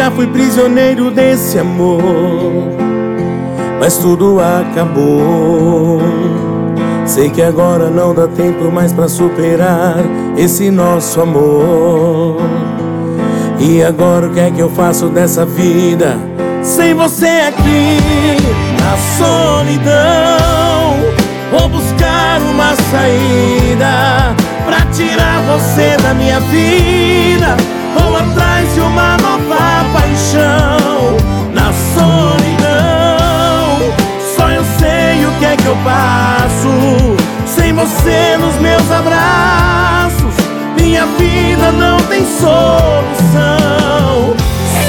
já fui prisioneiro desse amor, mas tudo acabou. Sei que agora não dá tempo mais pra superar esse nosso amor. E agora o que é que eu faço dessa vida sem você aqui na solidão? Vou buscar uma saída pra tirar você da minha vida. Vou atrás de uma nova paixão na solidão. Só eu sei o que é que eu passo sem você nos meus abraços. Minha vida não tem solução.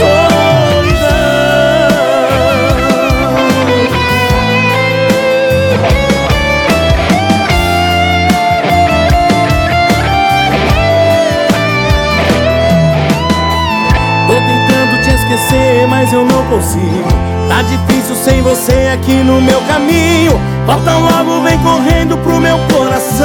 Tô tentando te esquecer, mas eu não consigo. Tá difícil sem você aqui no meu caminho. Volta logo, vem correndo pro meu coração.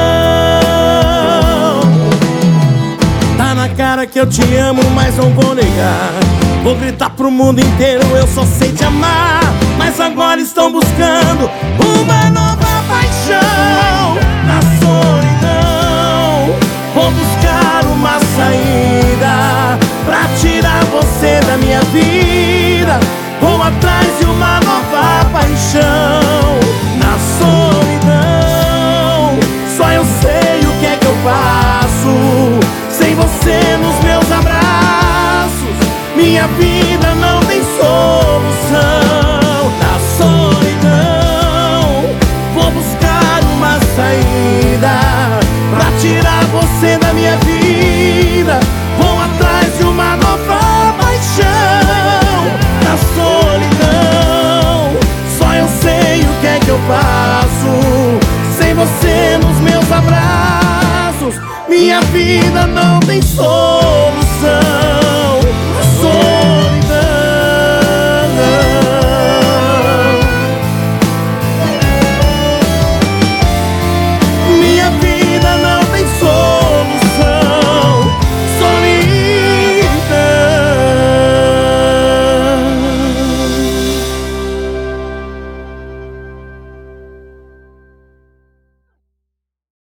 Tá na cara que eu te amo, mas não vou negar. Vou gritar pro mundo inteiro, eu só sei te amar. Mas agora estão buscando uma nova paixão na solidão. Vou buscar uma saída pra tirar você da minha vida. Vou atrás de uma nova paixão na solidão. Só eu sei o que é que eu faço sem você nos meus abraços. Minha vida não tem solução na solidão. Vou buscar uma saída pra tirar você da minha vida. Vou atrás de uma nova paixão na solidão. Só eu sei o que é que eu faço sem você nos meus abraços. Minha vida não tem solução.